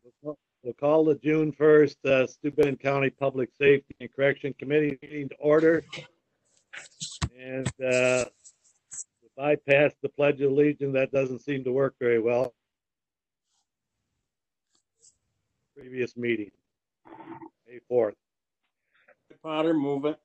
We'll call the June 1st Steuben County Public Safety and Correction Committee meeting to order. And bypass the Pledge of Allegiance. That doesn't seem to work very well. Previous meeting, May 4th. Potter, move it.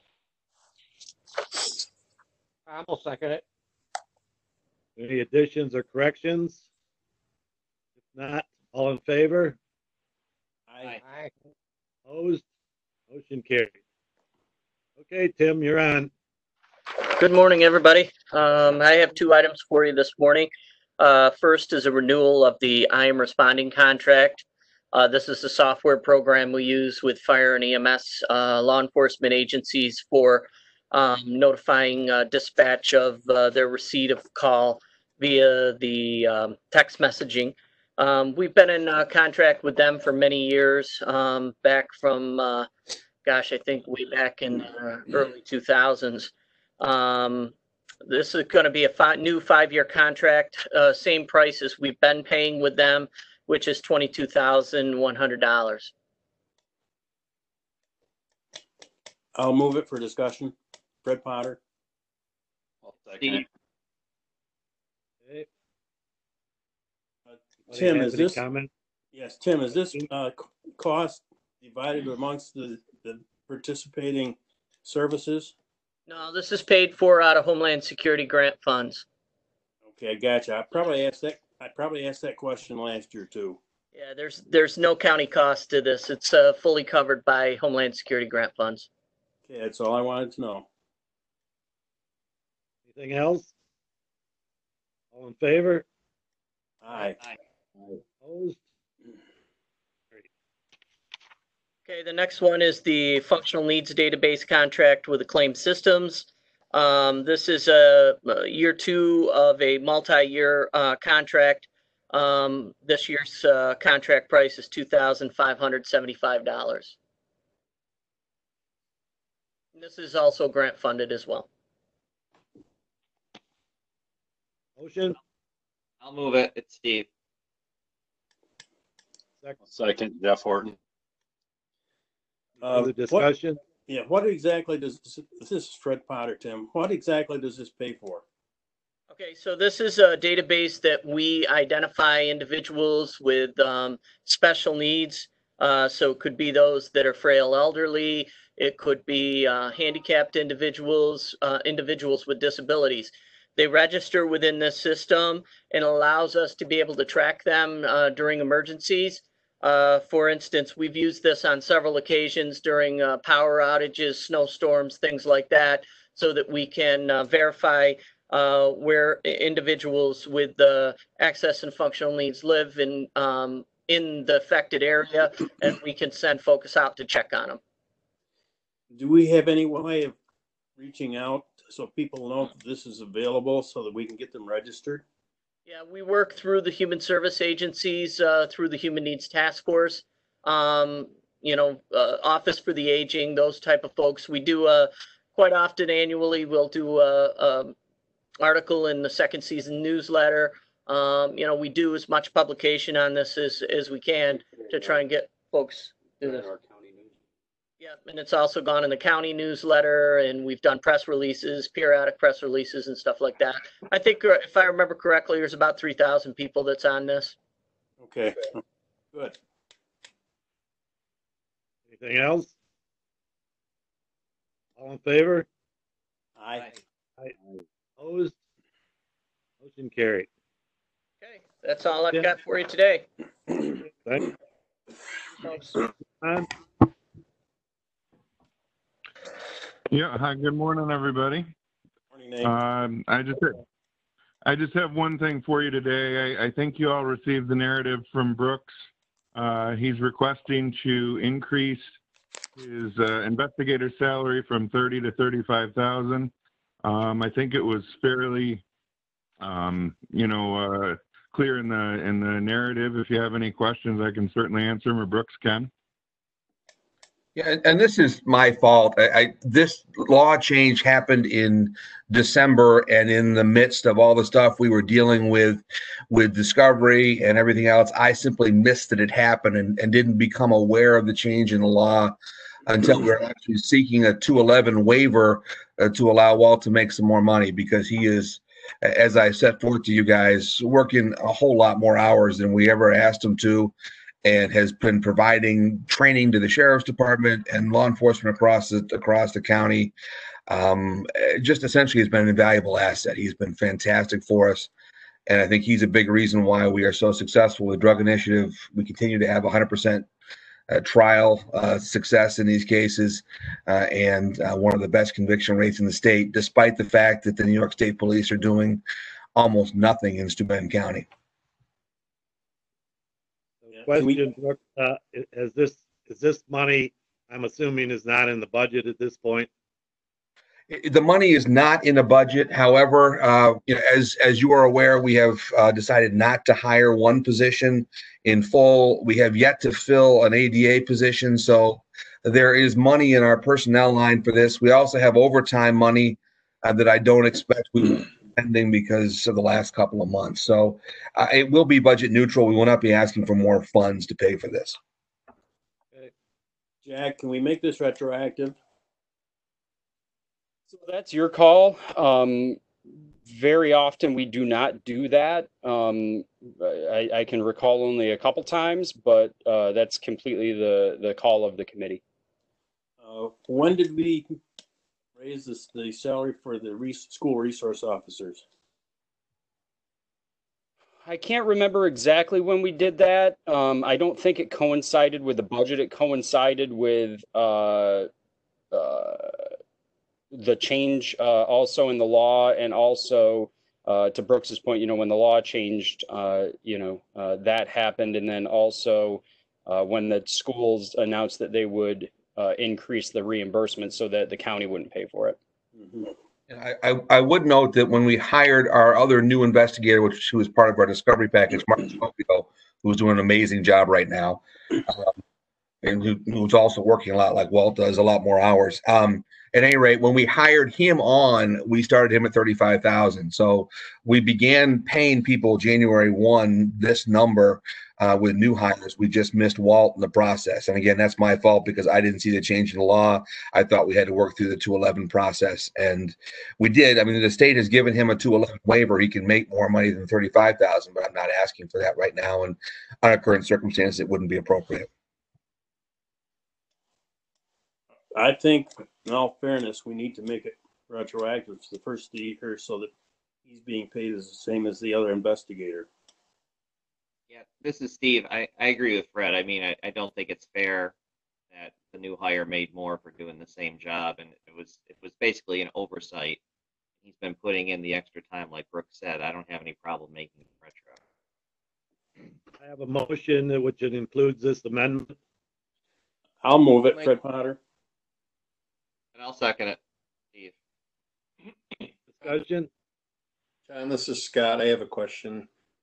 I will second it. Any additions or corrections? If not, all in favor? Aye. Aye. Opposed? Motion carried. Okay, Tim, you're on. Good morning, everybody. I have two items for you this morning. First is a renewal of the I Am Responding contract. This is the software program we use with fire and EMS law enforcement agencies for notifying dispatch of their receipt of call via the text messaging. We've been in contract with them for many years, back from, gosh, I think way back in the early 2000s. This is going to be a new 5-year contract, same price as we've been paying with them, which is $22,100. I'll move it for discussion. Fred Potter. I'll second it. Okay. Tim, Anybody is have any this comment? yes? Tim, is this cost divided amongst the participating services? No, this is paid for out of Homeland Security grant funds. Okay, I gotcha. I probably asked that question last year too. Yeah, there's no county cost to this. It's fully covered by Homeland Security grant funds. Okay, that's all I wanted to know. Anything else? All in favor? Aye. Opposed? Okay, the next one is the functional needs database contract with Acclaim Systems. This is year 2 of a multi-year contract. This year's contract price is $2,575. This is also grant funded as well. Motion? I'll move it. It's Steve. Second, Jeff Horton. Further discussion? What exactly does this is Fred Potter, Tim? What exactly does this pay for? Okay, so this is a database that we identify individuals with special needs. So it could be those that are frail elderly. It could be handicapped individuals, individuals with disabilities. They register within this system and allows us to be able to track them during emergencies. For instance, we've used this on several occasions during power outages, snowstorms, things like that, so that we can verify where individuals with access and functional needs live in the affected area, and we can send folks out to check on them. Do we have any way of reaching out so people know that this is available so that we can get them registered? Yeah, we work through the human service agencies, through the Human Needs Task Force, Office for the Aging, those type of folks. We do quite often annually, we'll do a article in the second season newsletter. We do as much publication on this as we can to try and get folks through this. Yeah, and it's also gone in the county newsletter, and we've done press releases, periodic press releases and stuff like that. I think if I remember correctly, there's about 3,000 people that's on this. Okay, good. Anything else? All in favor? Aye. Opposed? Motion carried. Okay, that's all I've got for you today. Thank Thanks. you. Yeah. Hi. Good morning, everybody. Morning, Nate. I just have one thing for you today. I think you all received the narrative from Brooks. He's requesting to increase his investigator salary from $30,000 to $35,000. I think it was fairly, clear in the narrative. If you have any questions, I can certainly answer them, or Brooks can. Yeah, and this is my fault. This law change happened in December, and in the midst of all the stuff we were dealing with Discovery and everything else, I simply missed that it happened and didn't become aware of the change in the law until we were actually seeking a 211 waiver to allow Walt to make some more money, because he is, as I set forth to you guys, working a whole lot more hours than we ever asked him to, and has been providing training to the sheriff's department and law enforcement across the county. Just essentially has been an invaluable asset. He's been fantastic for us. And I think he's a big reason why we are so successful with Drug Initiative. We continue to have 100% trial success in these cases, and one of the best conviction rates in the state, despite the fact that the New York State Police are doing almost nothing in Steuben County. Question, Brooke, is this money, I'm assuming, is not in the budget at this point? The money is not in the budget. However, as you are aware, we have decided not to hire one position in full. We have yet to fill an ADA position, so there is money in our personnel line for this. We also have overtime money that I don't expect we will be spending because of the last couple of months. So it will be budget neutral. We will not be asking for more funds to pay for this. Jack, can we make this retroactive? So that's your call. Very often we do not do that. I can recall only a couple times, but that's completely the call of the committee. When did we raise the salary for the school resource officers? I can't remember exactly when we did that. I don't think it coincided with the budget. It coincided with the change also in the law, and also to Brooks's point, when the law changed, that happened. And then also when the schools announced that they would increase the reimbursement so that the county wouldn't pay for it. Mm-hmm. And I would note that when we hired our other new investigator, who was part of our discovery package, Mark Scopio, who's doing an amazing job right now, and who's also working a lot like Walt does, a lot more hours. At any rate, when we hired him on, we started him at $35,000. So we began paying people January 1, this number with new hires. We just missed Walt in the process. And again, that's my fault because I didn't see the change in the law. I thought we had to work through the 211 process, and we did. I mean, the state has given him a 211 waiver. He can make more money than $35,000, but I'm not asking for that right now. And under current circumstances, it wouldn't be appropriate. I think, in all fairness, we need to make it retroactive to the first of the year so that he's being paid as the same as the other investigator. Yeah, this is Steve. I agree with Fred. I mean, I don't think it's fair that the new hire made more for doing the same job, and it was basically an oversight. He's been putting in the extra time, like Brooke said. I don't have any problem making it retro. I have a motion which includes this amendment. I'll move it, Fred Potter. And I'll second it, Steve. Discussion? John, this is Scott. I have a question.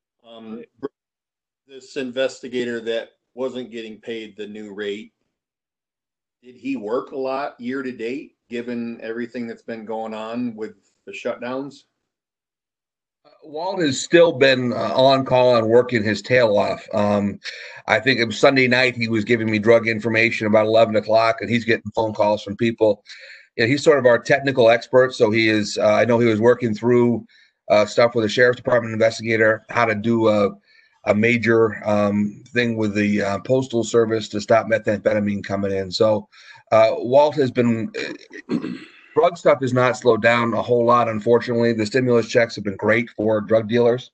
This investigator that wasn't getting paid the new rate, did he work a lot year to date, given everything that's been going on with the shutdowns? Walt has still been on call and working his tail off. I think it was Sunday night he was giving me drug information about 11 o'clock, and he's getting phone calls from people. He's sort of our technical expert, so he is. I know he was working through stuff with the sheriff's department investigator, how to do a major thing with the postal service to stop methamphetamine coming in. So Walt has been. Drug stuff has not slowed down a whole lot, unfortunately. The stimulus checks have been great for drug dealers.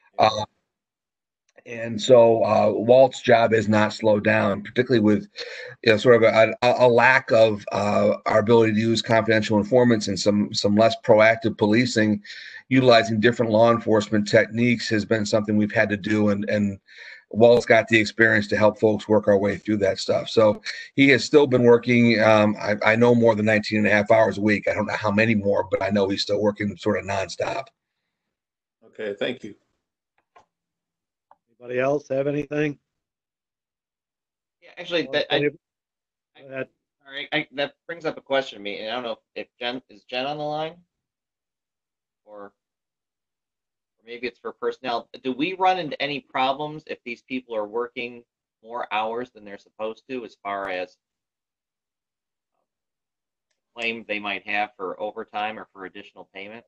And so Walt's job has not slowed down, particularly with sort of a lack of our ability to use confidential informants and some less proactive policing. Utilizing different law enforcement techniques has been something we've had to do, and Walt's got the experience to help folks work our way through that stuff. So he has still been working, I know more than 19 and a half hours a week. I don't know how many more, but I know he's still working sort of nonstop. Okay, thank you. Anybody else have anything? Yeah, actually, Go ahead. All right, that brings up a question to me, and I don't know if Jen on the line, or maybe it's for personnel. Do we run into any problems if these people are working more hours than they're supposed to, as far as claim they might have for overtime or for additional payment?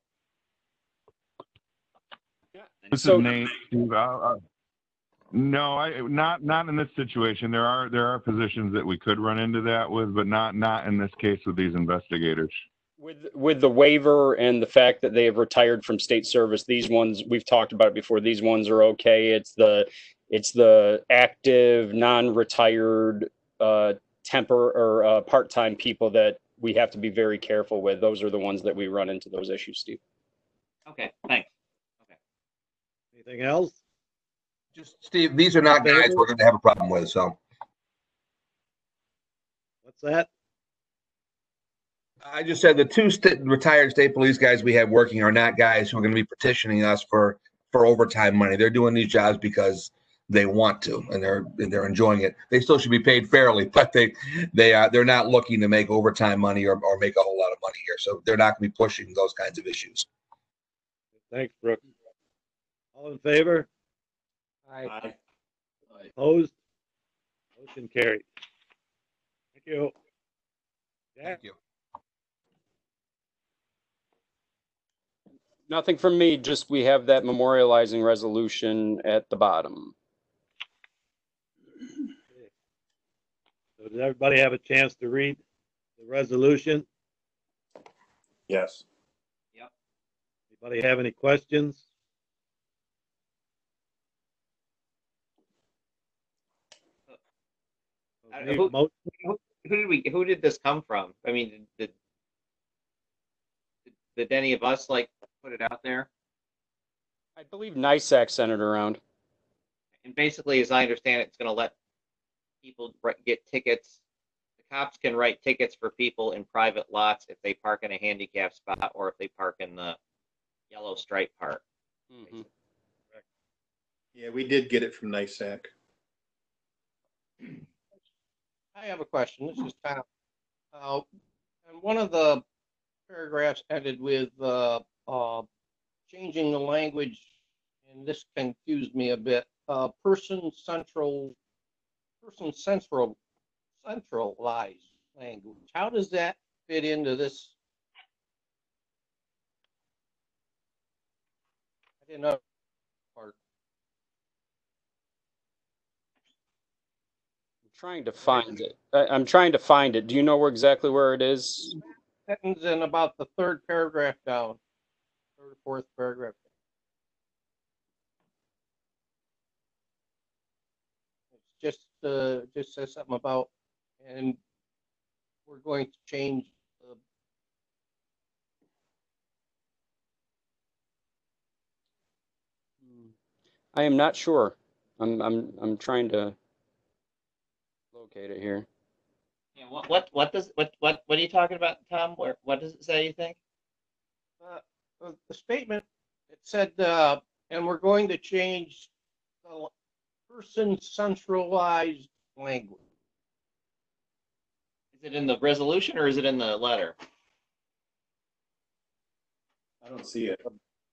This So- is Nate. Steve. No, not in this situation. There are positions that we could run into that with, but not in this case with these investigators. With the waiver and the fact that they have retired from state service, these ones, we've talked about it before, these ones are okay. It's the active, non-retired, part-time people that we have to be very careful with. Those are the ones that we run into those issues, Steve. Okay, thanks. Anything else? Just Steve, these are not guys we're going to have a problem with. So What's that? I just said the two retired state police guys we have working are not guys who are going to be petitioning us for overtime money. They're doing these jobs because they want to, and they're enjoying it. They still should be paid fairly, but they're not looking to make overtime money or make a whole lot of money here. So they're not going to be pushing those kinds of issues. Thanks, Brooke. All in favor? Aye. Opposed? Motion carried. Thank you. Jack? Thank you. Nothing from me, just we have that memorializing resolution at the bottom. So did everybody have a chance to read the resolution? Yes. Anybody have any questions? Who did this come from? I mean, did any of us put it out there? I believe NISAC sent it around. And basically, as I understand it, it's going to let people get tickets. The cops can write tickets for people in private lots if they park in a handicap spot or if they park in the yellow stripe part. Mhm. Yeah, we did get it from NISAC. I have a question. This is Tom. And one of the paragraphs ended with changing the language, and this confused me a bit. Person centralized language. How does that fit into this? I didn't know. Part. Trying to find it. I'm trying to find it. Do you know exactly where it is? Sentence in about the third paragraph down, third or fourth paragraph. It's just says something about, and we're going to change. I am not sure. I'm trying to locate it here. Yeah, what are you talking about, Tom? What does it say, you think? The statement, it said, and we're going to change the person centralized language. Is it in the resolution or is it in the letter? I don't see it.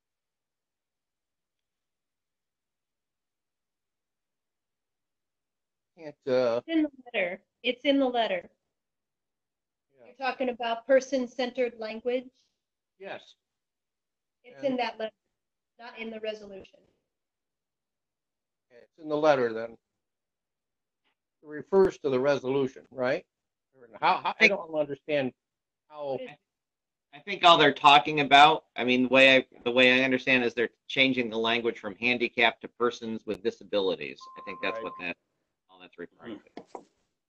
Can't, It's in the letter. It's in the letter. yeah, You're talking about person-centered language. yes, It's in that letter, not in the resolution. it's in the letter then. It refers to the resolution, right? How I don't understand how. I think all they're talking about, I mean, the way I understand is they're changing the language from handicap to persons with disabilities. I think that's what all that's referring to.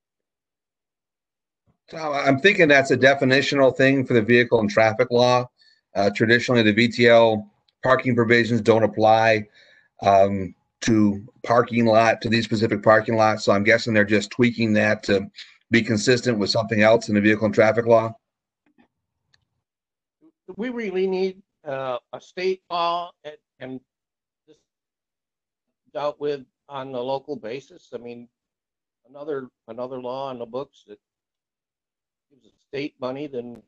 So I'm thinking that's a definitional thing for the vehicle and traffic law. Traditionally, the VTL parking provisions don't apply to these specific parking lots. So I'm guessing they're just tweaking that to be consistent with something else in the vehicle and traffic law. Do we really need a state law and this dealt with on a local basis? I mean, another law on the books that gives us state money, then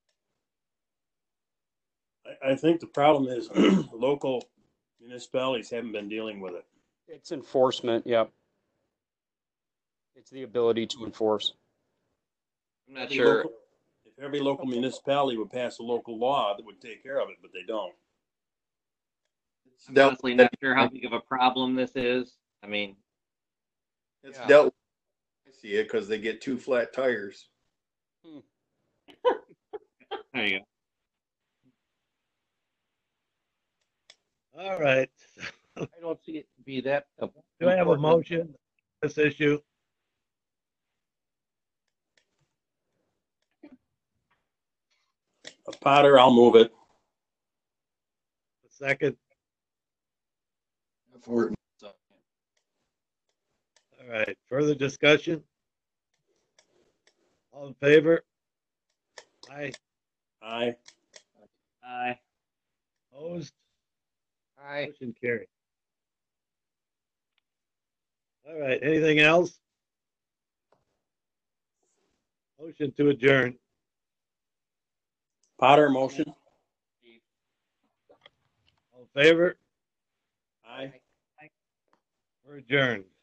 I think the problem is local municipalities haven't been dealing with it. It's enforcement. Yep. It's the ability to enforce. I'm not Every sure. local- If every local municipality would pass a local law that would take care of it, but they don't. I'm honestly not sure how big of a problem this is. I mean, It's Yeah. dealt with. I see it because they get two flat tires. there you go. All right. I don't see it to be that. Do I have a motion on this issue? Potter, I'll move it. A second. For it. All right. Further discussion? All in favor? Aye. Aye. Aye. Opposed? I Motion carried. All right. Anything else? Motion to adjourn. Potter, motion. All in favor? Aye. We're adjourned.